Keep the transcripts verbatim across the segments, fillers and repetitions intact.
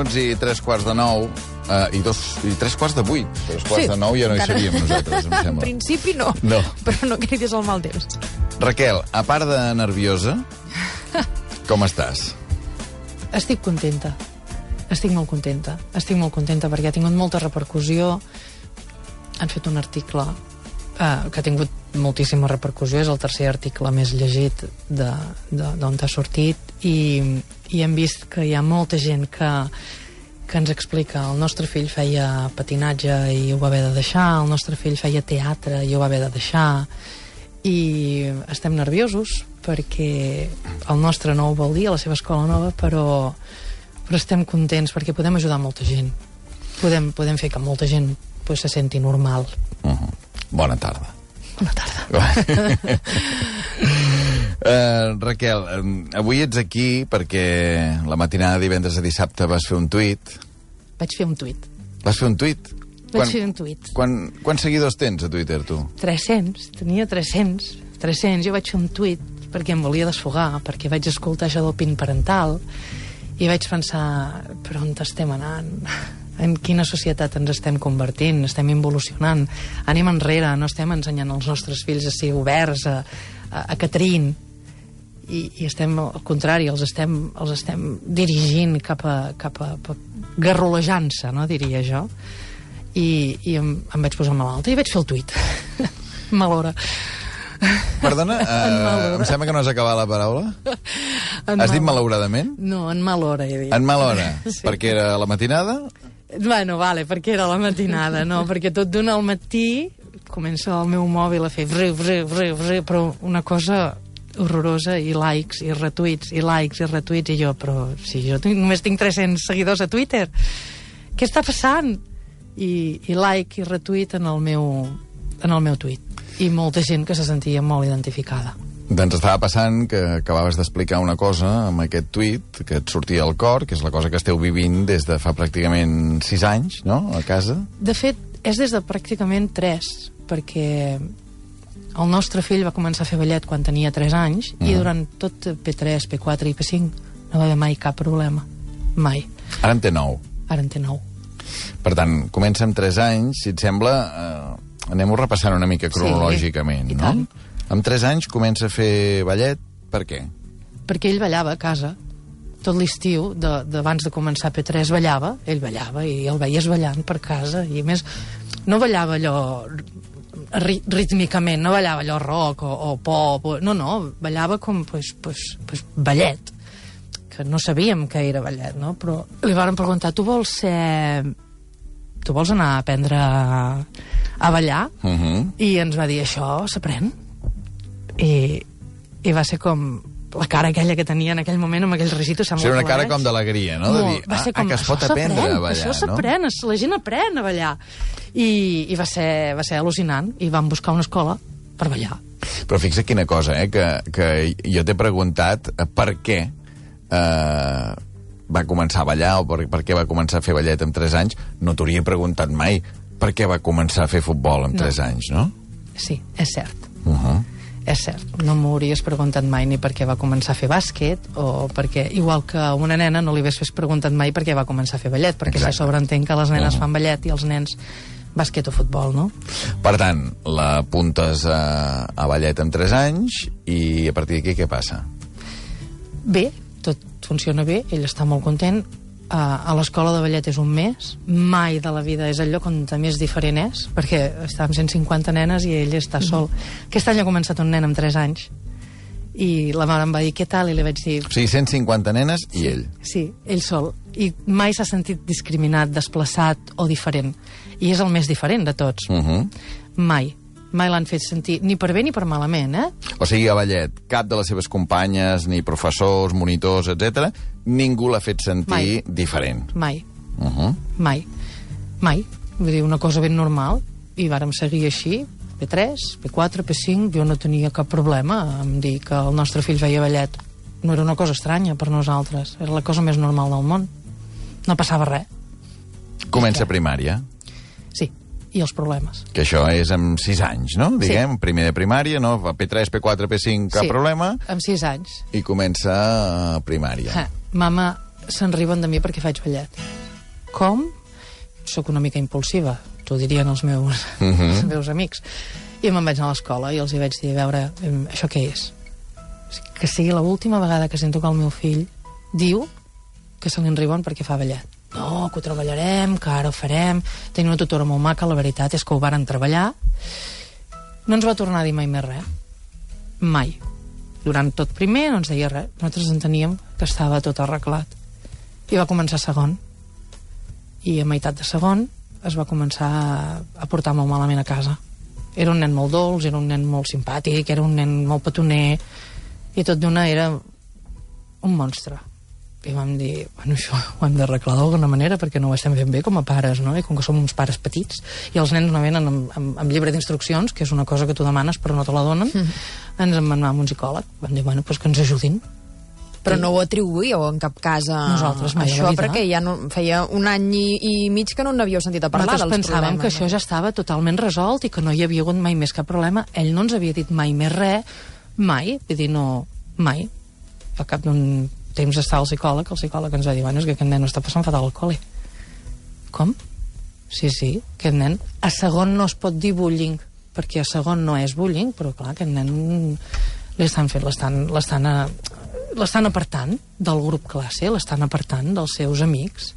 minuts i tres quarts de nou, uh, i, dos, i tres quarts de vuit. Tres quarts Sí, de nou ja no hi encara. seríem nosaltres, em En sembla. principi no, No. però no cridis el mal temps. Raquel, a part de nerviosa, com estàs? Estic contenta. Estic molt contenta. Estic molt contenta perquè ha tingut molta repercussió. Han fet un article eh, que ha tingut moltíssima repercussió. És el tercer article més llegit d'on t'ha sortit. I, I hem vist que hi ha molta gent que, que ens explica el nostre fill feia patinatge i ho va haver de deixar, el nostre fill feia teatre i ho va haver de deixar. I estem nerviosos perquè el nostre nou vol dir a la seva escola nova, però, però estem contents perquè podem ajudar molta gent. Podem, podem fer que molta gent pues, se senti normal. Uh -huh. Bona tarda. Bona tarda. uh, Raquel, um, avui ets aquí perquè la matinada de divendres a dissabte vas fer un tuit. Vaig fer un tuit. Vas fer un tuit? Vaig fer un tuit. Quan, quants seguidors tens a Twitter, tu? tres-cents. Tenia tres-cents. tres-cents. Jo vaig fer un tuit perquè em volia desfogar, perquè vaig escoltar això del pin parental i vaig pensar, per on estem anant? En quina societat ens estem convertint? Estem involucionant? Anem enrere, no estem ensenyant als nostres fills a ser oberts, a, a, a que triïn. I, I estem, al contrari, els estem, els estem dirigint cap a, cap a, a garrolejant-se, no, diria jo. I, i em, em vaig posar malalta i vaig fer el tuit. Malora. Perdona, uh, em sembla que no has acabat la paraula. En Has dit mal- malauradament? No, en mal hora, he dit. En mala hora? Sí. Perquè era la matinada? Bueno, vale, perquè era la matinada, no, perquè tot d'una al matí comença el meu mòbil a fer vri, vri, vri, vri, però una cosa horrorosa, i likes, i retuits, i likes, i retuits, i jo, però si jo tinc, només tinc tres-cents seguidors a Twitter, què està passant? I, i like i retuit en el meu, en el meu tuit. I molta gent que se sentia molt identificada. Doncs estava passant que acabaves d'explicar una cosa amb aquest tuit que et sortia al cor, que és la cosa que esteu vivint des de fa pràcticament sis anys, no?, a casa. De fet, és des de pràcticament tres, perquè el nostre fill va començar a fer ballet quan tenia tres anys mm. i durant tot P tres, P quatre i P cinc no va haver mai cap problema. Mai. Ara en té nou. Ara en té nou. Per tant, comença amb tres anys, si et sembla, eh, anem-ho repassant una mica cronològicament, Sí, i no? tant. Amb tres anys comença a fer ballet, per què? Perquè ell ballava a casa. Tot l'estiu, de- d'abans de, de començar P tres, ballava. Ell ballava i el veies ballant per casa. I a més, no ballava allò ri- rítmicament, no ballava allò rock o, o pop. O, no, no, ballava com pues, pues, pues, ballet. Que no sabíem que era ballet, no? Però li varen preguntar, tu vols ser... Tu vols anar a aprendre a, a ballar? Uh -huh. I ens va dir, això s'aprèn. I, I va ser com la cara aquella que tenia en aquell moment amb aquell risito. O sigui, una cara com d'alegria, no? De dir, va ser ah, com, que es això pot aprendre s'aprèn, a ballar, això no? s'aprèn, es- la gent aprèn a ballar. I, i va, ser, va ser al·lucinant. I vam buscar una escola per ballar. Però fixa quina cosa, eh? Que, que jo t'he preguntat eh, per què eh, va començar a ballar o per, per què va començar a fer ballet amb tres anys. No t'hauria preguntat mai per què va començar a fer futbol amb No. tres anys, no? Sí, és cert. Uh -huh. És cert, no m'hauries preguntat mai ni per què va començar a fer bàsquet o perquè, igual que a una nena no li hagués preguntat mai per què va començar a fer ballet, perquè Exacte. se sobreentén que les nenes Uh-huh. fan ballet i els nens bàsquet o futbol, no? Per tant, l'apuntes a, a ballet amb tres anys i a partir d'aquí què passa? Bé, tot funciona bé, ell està molt content. A, a l'escola de ballet és un mes, mai de la vida és el lloc on més diferent és, perquè està amb cent cinquanta nenes i ell està sol. Aquest any ha començat un nen amb tres anys i la mare em va dir, què tal? I li vaig dir, O sigui, cent cinquanta nenes i ell. sí, ell sol. I mai s'ha sentit discriminat, desplaçat o diferent. I és el més diferent de tots. Uh -huh. Mai. Mai l'han fet sentir, ni per bé ni per malament, eh? O sigui, a ballet, cap de les seves companyes, ni professors, monitors, etcètera, ningú l'ha fet sentir Mai. diferent. Mai. Uh -huh. Mai. Mai. Vull dir, una cosa ben normal. I vàrem seguir així, P tres, P quatre, P cinc, jo no tenia cap problema en dir que el nostre fill feia ballet. No era una cosa estranya per nosaltres, era la cosa més normal del món. No passava res. Comença primària, Sí, i els problemes. que això és amb sis anys, no? Diguem, primer de primària, no? P tres, P quatre, P cinc, cap Sí, problema, amb sis anys. i comença a primària. Ha, mama se'n riuen de mi perquè faig ballet. Com? Soc una mica impulsiva, t'ho dirien els meus, uh -huh. els meus amics. I me'n vaig anar a l'escola i els hi vaig dir, a veure, això què és? Que sigui l'última vegada que sento que el meu fill diu que se li en riuen perquè fa ballet. No, que ho treballarem, que ara ho farem. Tenim una tutora molt maca, la veritat és que ho varen treballar. No ens va tornar a dir mai més res. Mai. Durant tot primer no ens deia res. Nosaltres enteníem que estava tot arreglat. I va començar segon. I a meitat de segon es va començar a portar molt malament a casa. Era un nen molt dolç, era un nen molt simpàtic, era un nen molt petoner, i tot d'una era un monstre. I vam dir, bueno, això ho hem d'arreglar d'alguna manera perquè no ho estem fent bé com a pares, no? I com que som uns pares petits i els nens no venen amb, amb, amb llibre d'instruccions, que és una cosa que tu demanes però no te la donen, mm. ens en vam anar amb un psicòleg. Vam dir, bueno, doncs que ens ajudin. Però no ho atribuïu en cap cas a nosaltres mai això, perquè ja no, feia un any i, i mig que no n'havíeu sentit a parlar dels problemes. Nosaltres pensàvem que això ja estava totalment resolt i que no hi havia hagut mai més cap problema. Ell no ens havia dit mai més res, mai, vull dir, no, mai. Al cap d'un temps d'estar al psicòleg, el psicòleg ens va dir, bueno, és que aquest nen no està passant fatal al col·le. Com? Sí, sí, aquest nen a segon no es pot dir bullying, perquè a segon no és bullying, però clar, aquest nen li estan fent, l'estan l'estan a l'estan apartant del grup classe, l'estan apartant dels seus amics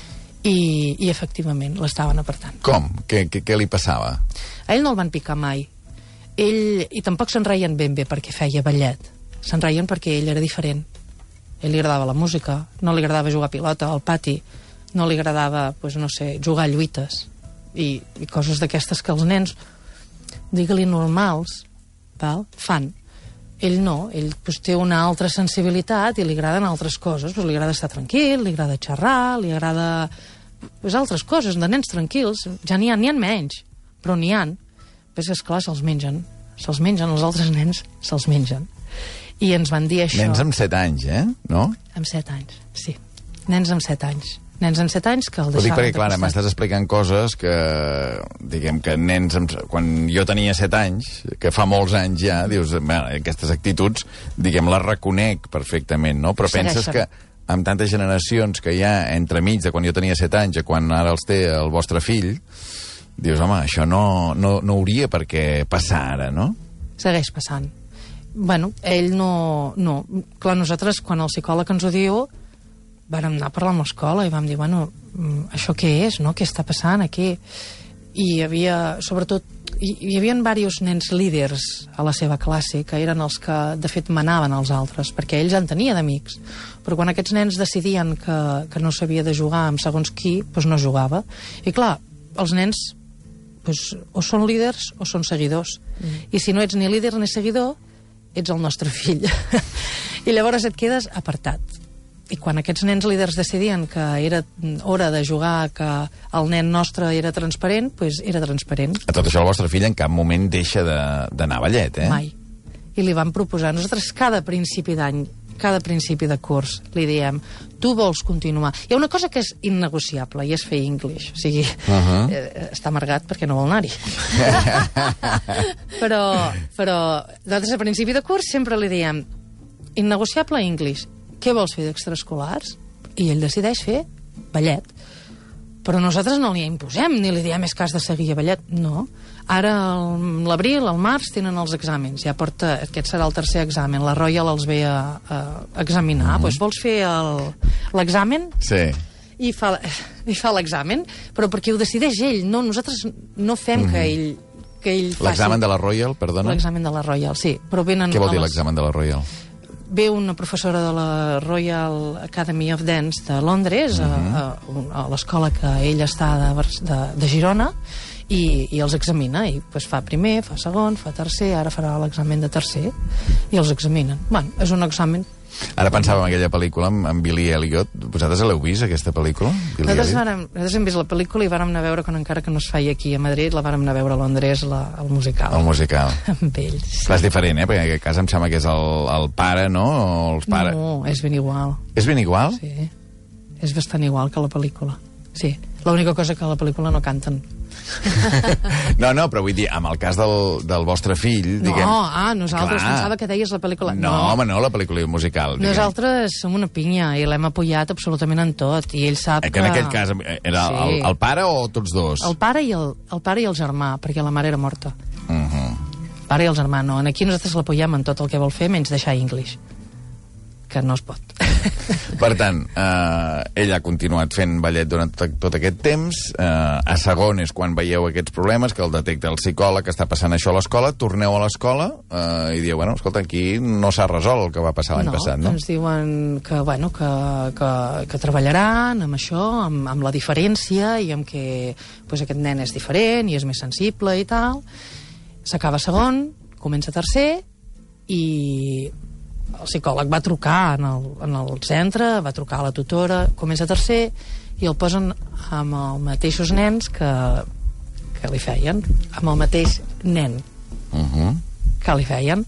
i, i efectivament l'estaven apartant. Com? Què, què, què li passava? A ell no el van picar mai. Ell, i tampoc se'n reien ben bé perquè feia ballet. Se'n reien perquè ell era diferent. A ell li agradava la música, no li agradava jugar a pilota al pati, no li agradava, pues, no sé, jugar a lluites i, i coses d'aquestes que els nens, digue-li normals, val, fan. Ell no, ell pues, té una altra sensibilitat i li agraden altres coses. Pues, li agrada estar tranquil, li agrada xerrar, li agrada pues, altres coses, de nens tranquils. Ja n'hi ha, n'hi ha menys, però n'hi ha. Però és que, esclar, se'ls mengen. Se'ls mengen, els altres nens se'ls mengen. I ens van dir això... Nens amb set anys, eh? No? Amb set anys, sí. Nens amb set anys. Nens amb set anys que el deixaven de costat. Ho dic perquè, clar, m'estàs explicant coses que, diguem que nens... Amb, quan jo tenia set anys, que fa molts anys ja, dius, bé, aquestes actituds, diguem, les reconec perfectament, no? Però penses que amb tantes generacions que hi ha entremig de quan jo tenia set anys a quan ara els té el vostre fill, dius, home, això no, no, no hauria per què passar ara, no? Segueix passant. Bueno, ell no... no. Clar, nosaltres, quan el psicòleg ens ho diu, vàrem anar a parlar amb l'escola i vam dir, bueno, això què és, no? Què està passant aquí? I hi havia, sobretot, hi, hi havia diversos nens líders a la seva classe que eren els que, de fet, manaven als altres, perquè ells en tenia d'amics. Però quan aquests nens decidien que, que no s'havia de jugar amb segons qui, doncs no jugava. I clar, els nens doncs, o són líders o són seguidors. Mm. I si no ets ni líder ni seguidor, ets el nostre fill. I llavors et quedes apartat. I quan aquests nens líders decidien que era hora de jugar, que el nen nostre era transparent, doncs era transparent. A tot això el vostre fill en cap moment deixa d'anar a ballet, eh? Mai. I li vam proposar. Nosaltres cada principi d'any, cada principi de curs, li diem, tu vols continuar. Hi ha una cosa que és innegociable, i és fer English. O sigui, uh -huh. eh, està amargat perquè no vol anar-hi. però, però nosaltres a principi de curs sempre li diem, innegociable English. Què vols fer d'extraescolars? I ell decideix fer ballet. Però nosaltres no li imposem, ni li diem és que has de seguir a ballet. No. Ara, l'abril, al març, tenen els exàmens. Ja porta, aquest serà el tercer examen. La Royal els ve a, a examinar. Mm. Doncs vols fer l'examen? Sí. I fa, i fa l'examen, però perquè ho decideix ell. No, nosaltres no fem mm. que ell, que ell faci... L'examen de la Royal, perdona? L'examen de la Royal, sí. Però venen Què vol dir les... l'examen de la Royal? Ve una professora de la Royal Academy of Dance de Londres, uh -huh. a, a, a l'escola que ella està de, de, de Girona, i, i els examina, i pues, fa primer, fa segon, fa tercer, ara farà l'examen de tercer, i els examinen. Bueno, és un examen. Ara pensava en aquella pel·lícula amb, amb Billy Elliot. Vosaltres l'heu vist, aquesta pel·lícula? Nosaltres, vàrem, nosaltres hem vist la pel·lícula i vàrem anar a veure, quan encara que no es feia aquí a Madrid, la vàrem anar a veure a Londres, la, el musical. El musical. Amb ells. Sí. Clar, és diferent, eh? Perquè en aquest cas em sembla que és el, el pare, no? O els pares... No, és ben igual. És ben igual? Sí, és bastant igual que la pel·lícula. Sí, l'única cosa que a la pel·lícula no canten. No, no, però vull dir, amb el cas del, del vostre fill... No, diguem, ah, nosaltres clar. pensava que deies la pel·lícula. No, no, home, no, la pel·lícula musical. Diguem. Nosaltres som una pinya i l'hem apoyat absolutament en tot, i ell sap Eh, que... que en aquell cas era Sí. el, el pare o tots dos? El pare i el, el pare i el germà, perquè la mare era morta. Uh -huh. El pare i el germà, no. Aquí nosaltres l'apoyem en tot el que vol fer, menys deixar English, que no es pot. Per tant, eh, ell ha continuat fent ballet durant tot, tot aquest temps. Eh, a segon és quan veieu aquests problemes, que el detecta el psicòleg, que està passant això a l'escola. Torneu a l'escola eh, i dieu, bueno, escolta, aquí no s'ha resolt el que va passar l'any no, passat, no? ens diuen que, bueno, que, que, que treballaran amb això, amb, amb la diferència, i amb que pues, aquest nen és diferent i és més sensible i tal. S'acaba segon, comença tercer, i el psicòleg va trucar en el, en el centre, va trucar a la tutora, comença tercer, i el posen amb els mateixos nens que, que li feien, amb el mateix nen Uh -huh. que li feien.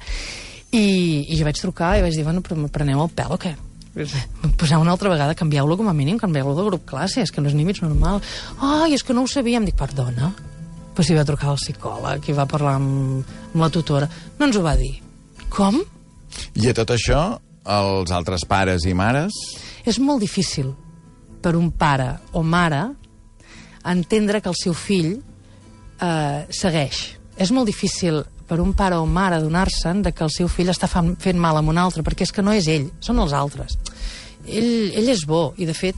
I, i jo vaig trucar i vaig dir, bueno, però me preneu el pèl o què? Poseu una altra vegada, canvieu-lo com a mínim, canvieu-lo de grup classe, és que no és ni mig normal. Ai, és que no ho sabíem. Dic, perdona? Pues hi va trucar el psicòleg i va parlar amb, amb la tutora. No ens ho va dir. Com? I a tot això, els altres pares i mares... És molt difícil per un pare o mare entendre que el seu fill eh, segueix. És molt difícil per un pare o mare adonar-se'n de que el seu fill està fan, fent mal a un altre, perquè és que no és ell, són els altres. Ell, ell és bo, i de fet,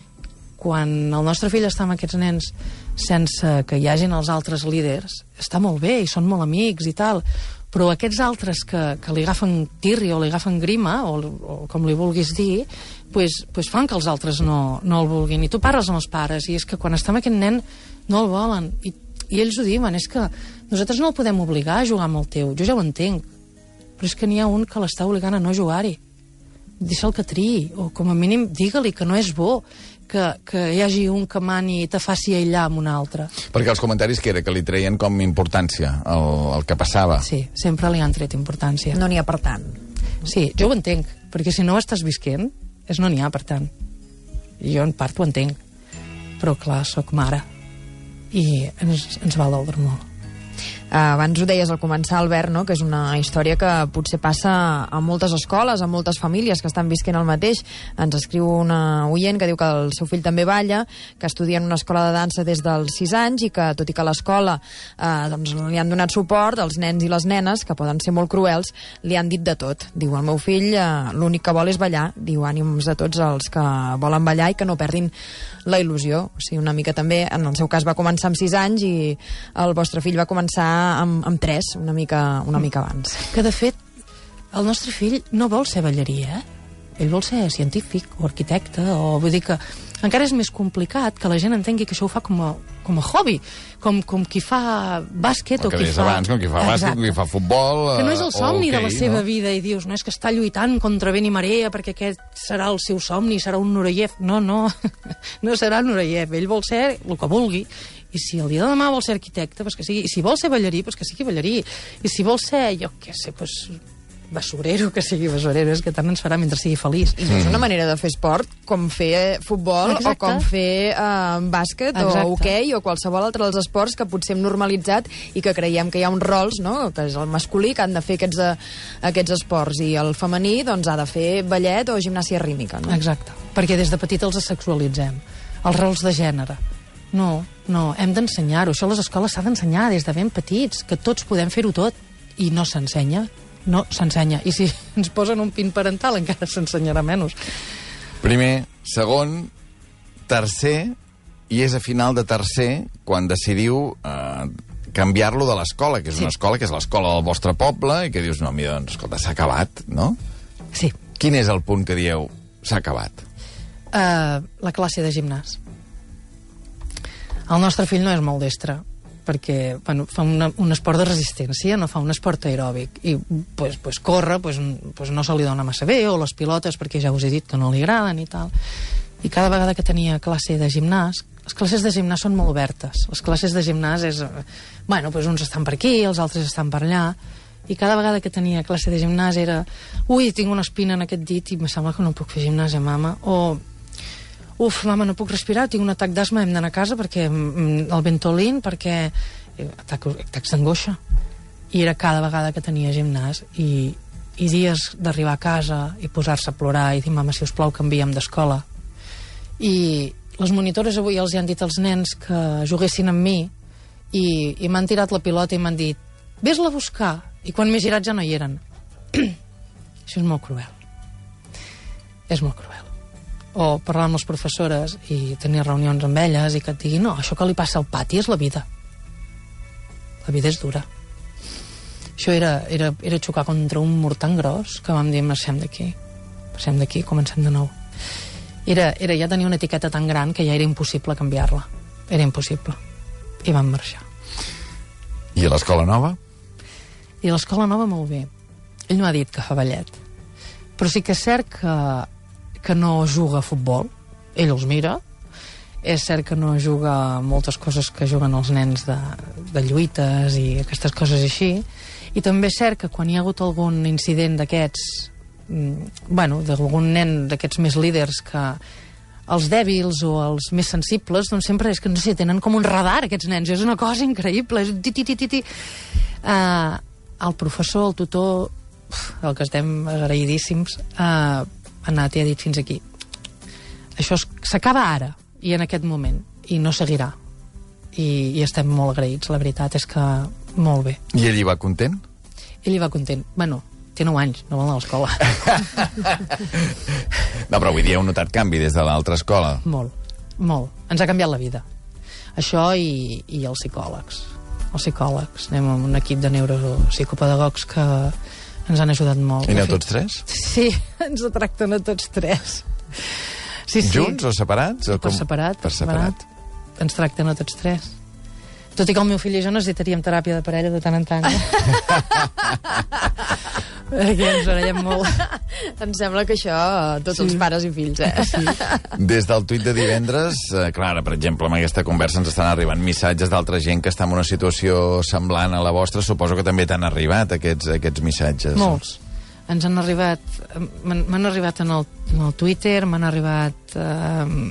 quan el nostre fill està amb aquests nens sense que hi hagin els altres líders, està molt bé, i són molt amics i tal, però aquests altres que, que li agafen tirri o li agafen grima, o, o com li vulguis dir, pues, pues fan que els altres no, no el vulguin. I tu parles amb els pares, i és que quan està amb aquest nen no el volen, i, i ells ho diuen, és que nosaltres no el podem obligar a jugar amb el teu, jo ja ho entenc, però és que n'hi ha un que l'està obligant a no jugar-hi. Deixa'l que triï, o com a mínim digue-li que no és bo que, que hi hagi un que mani i te faci aïllar amb un altre. Perquè els comentaris que era que li treien com importància el, el que passava. Sí, sempre li han tret importància. No n'hi ha per tant. Sí, jo ho entenc, perquè si no ho estàs visquent, és no n'hi ha, per tant. I jo en part ho entenc. Però clar, sóc mare. I ens, ens va doldre molt. Uh, abans ho deies al començar, Albert, no? Que és una història que potser passa a moltes escoles, a moltes famílies que estan visquent el mateix. Ens escriu una oient que diu que el seu fill també balla, que estudia en una escola de dansa des dels sis anys i que, tot i que a l'escola eh, doncs, li han donat suport, els nens i les nenes, que poden ser molt cruels, li han dit de tot. Diu, el meu fill eh, l'únic que vol és ballar. Diu, ànims a tots els que volen ballar i que no perdin la il·lusió. O sigui, una mica també, en el seu cas va començar amb sis anys i el vostre fill va començar amb, amb tres, una mica, una mica abans. Que, de fet, el nostre fill no vol ser ballarí, eh? Ell vol ser científic o arquitecte, o vull dir que encara és més complicat que la gent entengui que això ho fa com a, com a hobby, com, com qui fa bàsquet o, o que qui deies fa... abans, com qui fa bàsquet, com qui fa futbol... Que no és el somni okay, de la seva no? vida, i dius, no és que està lluitant contra vent i marea perquè aquest serà el seu somni, serà un Nureyev. No, no, no serà Nureyev. Ell vol ser el que vulgui. I si el dia de demà vol ser arquitecte, pues que sigui. I si vol ser ballarí, pues que sigui ballarí. I si vol ser, jo què sé, pues, basurero, que sigui basurero. És que tant ens farà mentre sigui feliç. I no és una manera de fer esport, com fer futbol, Exacte. o com fer uh, bàsquet, Exacte. o hoquei, o qualsevol altre dels esports que potser hem normalitzat i que creiem que hi ha uns rols, no?, que és el masculí, que han de fer aquests, uh, aquests esports, i el femení doncs, ha de fer ballet o gimnàsia rítmica. No? Exacte. Perquè des de petit els sexualitzem. Els rols de gènere. No, no, hem d'ensenyar-ho. Això a les escoles s'ha d'ensenyar des de ben petits, que tots podem fer-ho tot. I no s'ensenya. No s'ensenya. I si ens posen un pin parental encara s'ensenyarà menys. Primer, segon, tercer, i és a final de tercer quan decidiu eh, canviar-lo de l'escola, que és Sí. una escola que és l'escola del vostre poble, i que dius, no, mira, doncs, escolta, s'ha acabat, no? Sí. Quin és el punt que dieu, s'ha acabat? Uh, la classe de gimnàs. El nostre fill no és molt destre, perquè bueno, fa una, un esport de resistència, no fa un esport aeròbic, i pues, pues, corre, pues, pues no se li dona massa bé, o les pilotes, perquè ja us he dit que no li agraden i tal. I cada vegada que tenia classe de gimnàs, les classes de gimnàs són molt obertes. Les classes de gimnàs és... Bueno, pues uns estan per aquí, els altres estan per allà, i cada vegada que tenia classe de gimnàs era ui, tinc una espina en aquest dit i me sembla que no puc fer gimnàs, mama, o... uf, mama, no puc respirar, tinc un atac d'asma, hem d'anar a casa perquè el Ventolin, perquè atac, atacs d'angoixa. I era cada vegada que tenia gimnàs i, i dies d'arribar a casa i posar-se a plorar i dir, mama, si us plau, canviem d'escola. I les monitores avui els han dit als nens que juguessin amb mi i, i m'han tirat la pilota i m'han dit, ves-la a buscar, i quan m'he girat ja no hi eren. Això és molt cruel. És molt cruel. O parlar amb les professores i tenir reunions amb elles i que et diguin, no, això que li passa al pati és la vida. La vida és dura. Això era, era, era xocar contra un mur tan gros que vam dir, marxem d'aquí. Passem d'aquí, comencem de nou. Era, era ja tenir una etiqueta tan gran que ja era impossible canviar-la. Era impossible. I vam marxar. I a l'escola nova? I a l'escola nova molt bé. Ell no ha dit que fa ballet. Però sí que és cert que, que no juga a futbol. Ell els mira. És cert que no juga moltes coses que juguen els nens de, de lluites i aquestes coses així. I també és cert que quan hi ha hagut algun incident d'aquests, bueno, d'algun nen d'aquests més líders, que els dèbils o els més sensibles, doncs sempre és que, no sé, tenen com un radar, aquests nens. És una cosa increïble. És ti, ti, ti, ti, ti. Uh, el professor, el tutor, el que estem agraïdíssims, uh, ha anat i ha dit fins aquí. Això s'acaba ara i en aquest moment, i no seguirà. I, i estem molt agraïts, la veritat és que molt bé. I ell hi va content? Ell hi va content. Bueno, té nou anys, no vol anar a l'escola. No, però avui dia heu notat canvi des de l'altra escola. Molt, molt. Ens ha canviat la vida. Això i, i els psicòlegs. Els psicòlegs. Anem amb un equip de neuropsicopedagogs que ens han ajudat molt. I aneu tots tres? Sí, ens tracten a tots tres. Sí, sí. Junts o separats? O per com? separat. Per separat. Ens tracten a tots tres. Tot i que el meu fill i jo necessitaríem teràpia de parella de tant en tant. Eh? Perquè ens barallem molt. Em sembla que això, tots sí. Els pares i fills, eh? Sí. Des del tuit de divendres, eh, Clara, per exemple, amb aquesta conversa ens estan arribant missatges d'altra gent que està en una situació semblant a la vostra. Suposo que també t'han arribat aquests, aquests missatges. Molts. Ens han arribat, m'han arribat en el, en el Twitter, m'han arribat eh,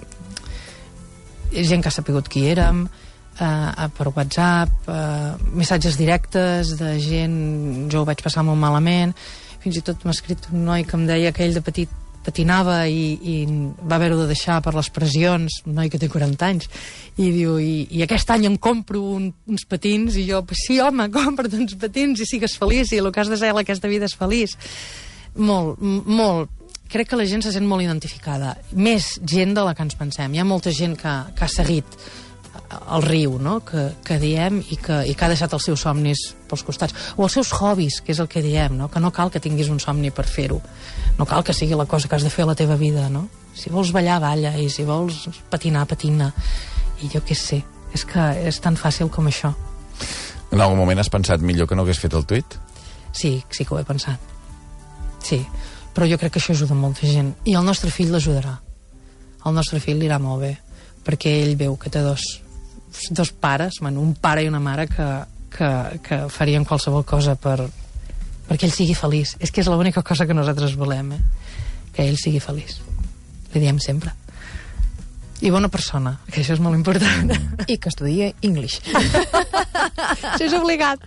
gent que ha sapigut qui érem, eh, per WhatsApp, eh, missatges directes de gent, jo ho vaig passar molt malament, fins i tot m'ha escrit un noi que em deia que ell de petit patinava i, i va haver-ho de deixar per les pressions, un noi que té quaranta anys, i diu, i, i aquest any em compro un, uns patins, i jo, pues sí, home, compra't uns patins i sigues feliç, i el que has de ser en aquesta vida és feliç. Molt, molt. Crec que la gent se sent molt identificada. Més gent de la que ens pensem. Hi ha molta gent que, que ha seguit el riu, no?, que, que diem, i que, i que ha deixat els seus somnis pels costats. O els seus hobbies, que és el que diem, no?, que no cal que tinguis un somni per fer-ho. No cal que sigui la cosa que has de fer a la teva vida, no? Si vols ballar, balla, i si vols patinar, patina. I jo què sé, és que és tan fàcil com això. En algun moment has pensat millor que no hagués fet el tuit? Sí, sí que ho he pensat. Sí, però jo crec que això ajuda molta gent. I el nostre fill l'ajudarà. El nostre fill li irà molt bé, perquè ell veu que té dos, dos pares, bueno, un pare i una mare que, que, que farien qualsevol cosa per, perquè ell sigui feliç. És que és l'única cosa que nosaltres volem, eh? Que ell sigui feliç. Li diem sempre. I bona persona, que això és molt important. I que estudia English. Això és obligat.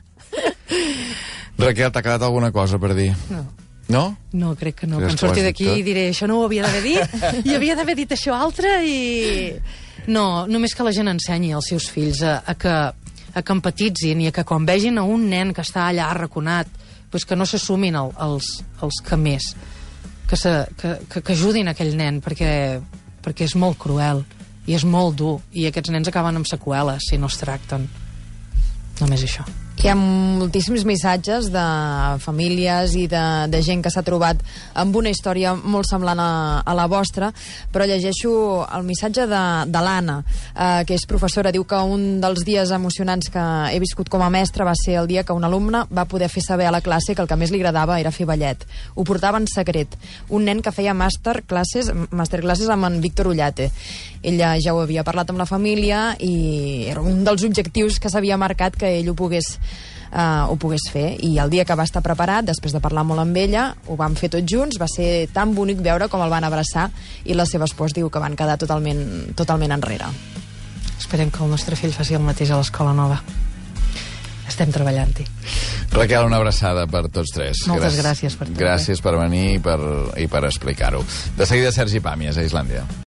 Raquel, t'ha quedat alguna cosa per dir? No. No? No, crec que no. Creus Quan surti d'aquí diré, això no ho havia d'haver dit, i havia d'haver dit això altre, i... No, només que la gent ensenyi als seus fills a, a, que, a que empatitzin i a que quan vegin a un nen que està allà arraconat, pues que no s'assumin el, els, els que més, que, se, que, que, que ajudin aquell nen, perquè, perquè és molt cruel i és molt dur, i aquests nens acaben amb seqüeles si no es tracten. Només això. Hi ha moltíssims missatges de famílies i de, de gent que s'ha trobat amb una història molt semblant a, a la vostra, però llegeixo el missatge de, de l'Anna, eh, que és professora. Diu que un dels dies emocionants que he viscut com a mestra va ser el dia que un alumne va poder fer saber a la classe que el que més li agradava era fer ballet. Ho portava en secret. Un nen que feia master classes, masterclasses amb en Víctor Ullate. Ella ja ho havia parlat amb la família i era un dels objectius que s'havia marcat, que ell ho pogués eh, ho pogués fer. I el dia que va estar preparat, després de parlar molt amb ella, ho vam fer tots junts, va ser tan bonic veure com el van abraçar i la seva esposa diu que van quedar totalment, totalment enrere. Esperem que el nostre fill faci el mateix a l'escola nova. Estem treballant-hi. Raquel, una abraçada per tots tres. Moltes gràcies per tot. Gràcies per venir i per, i per explicar-ho. De seguida, Sergi Pàmies, a Islàndia.